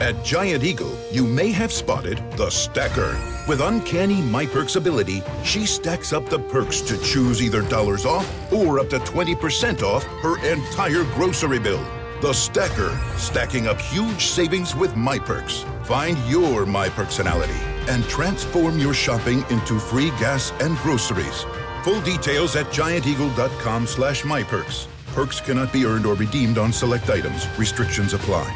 At Giant Eagle, you may have spotted the Stacker. With uncanny MyPerks ability, she stacks up the perks to choose either dollars off or up to 20% off her entire grocery bill. The Stacker, stacking up huge savings with MyPerks. Find your MyPerksonality and transform your shopping into free gas and groceries. Full details at gianteagle.com/myperks. Perks cannot be earned or redeemed on select items. Restrictions apply.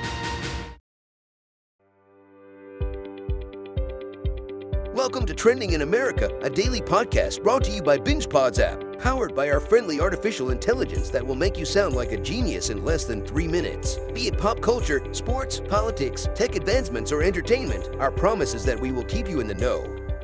Welcome to Trending in America, a daily podcast brought to you by BingePods app, powered by our friendly artificial intelligence that will make you sound like a genius in less than 3 minutes. Be it pop culture, sports, politics, tech advancements, or entertainment, our promise is that we will keep you in the know.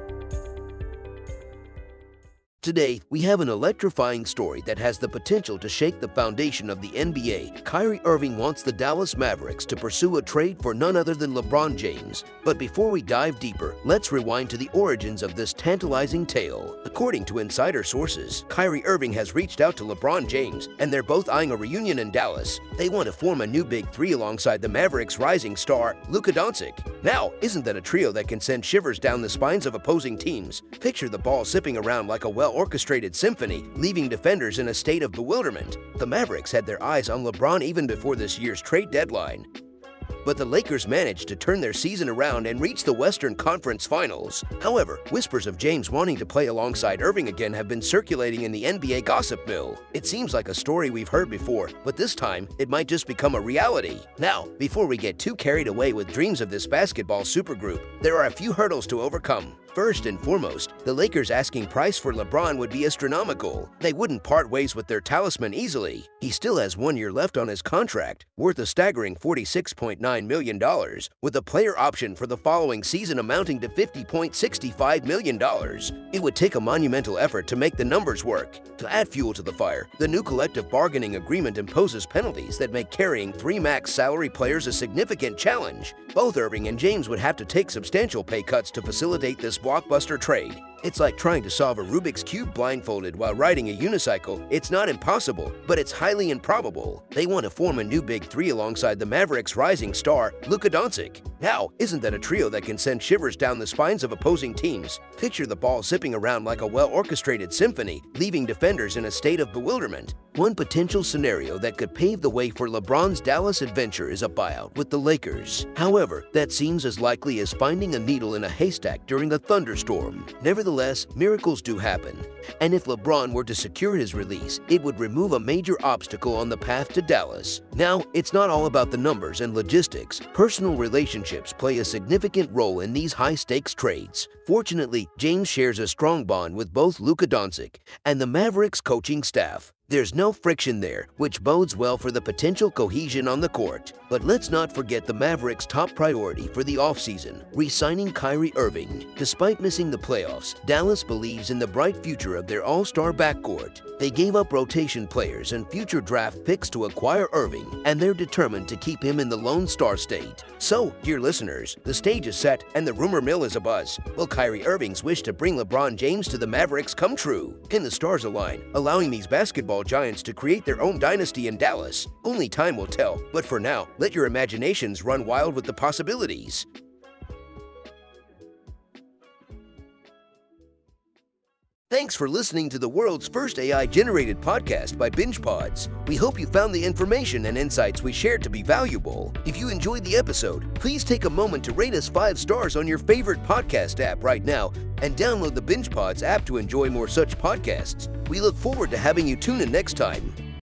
Today, we have an electrifying story that has the potential to shake the foundation of the NBA. Kyrie Irving wants the Dallas Mavericks to pursue a trade for none other than LeBron James. But before we dive deeper, let's rewind to the origins of this tantalizing tale. According to insider sources, Kyrie Irving has reached out to LeBron James, and they're both eyeing a reunion in Dallas. They want to form a new big three alongside the Mavericks' rising star, Luka Doncic. Now, isn't that a trio that can send shivers down the spines of opposing teams? Picture the ball zipping around like a well-orchestrated symphony, leaving defenders in a state of bewilderment. The Mavericks had their eyes on LeBron even before this year's trade deadline. But the Lakers managed to turn their season around and reach the Western Conference Finals. However, whispers of James wanting to play alongside Irving again have been circulating in the NBA gossip mill. It seems like a story we've heard before, but this time, it might just become a reality. Now, before we get too carried away with dreams of this basketball supergroup, there are a few hurdles to overcome. First and foremost, the Lakers' asking price for LeBron would be astronomical. They wouldn't part ways with their talisman easily. He still has 1 year left on his contract, worth a staggering $46.9 million, with a player option for the following season amounting to $50.65 million. It would take a monumental effort to make the numbers work. To add fuel to the fire, the new collective bargaining agreement imposes penalties that make carrying 3 max salary players a significant challenge. Both Irving and James would have to take substantial pay cuts to facilitate this blockbuster trade. It's like trying to solve a Rubik's Cube blindfolded while riding a unicycle. It's not impossible, but it's highly improbable. They want to form a new big three alongside the Mavericks' rising star, Luka Doncic. Now, isn't that a trio that can send shivers down the spines of opposing teams? Picture the ball zipping around like a well-orchestrated symphony, leaving defenders in a state of bewilderment. One potential scenario that could pave the way for LeBron's Dallas adventure is a buyout with the Lakers. However, that seems as likely as finding a needle in a haystack during a thunderstorm. Nevertheless, miracles do happen. And if LeBron were to secure his release, it would remove a major obstacle on the path to Dallas. Now, it's not all about the numbers and logistics. Personal relationships play a significant role in these high-stakes trades. Fortunately, James shares a strong bond with both Luka Doncic and the Mavericks coaching staff. There's no friction there, which bodes well for the potential cohesion on the court. But let's not forget the Mavericks' top priority for the offseason, re-signing Kyrie Irving. Despite missing the playoffs, Dallas believes in the bright future of their all-star backcourt. They gave up rotation players and future draft picks to acquire Irving, and they're determined to keep him in the Lone Star State. So, dear listeners, the stage is set and the rumor mill is abuzz. Will Kyrie Irving's wish to bring LeBron James to the Mavericks come true? Can the stars align, allowing these basketball giants to create their own dynasty in Dallas? Only time will tell, but for now, let your imaginations run wild with the possibilities. Thanks for listening to the world's first AI-generated podcast by BingePods. We hope you found the information and insights we shared to be valuable. If you enjoyed the episode, please take a moment to rate us 5 stars on your favorite podcast app right now and download the BingePods app to enjoy more such podcasts. We look forward to having you tune in next time.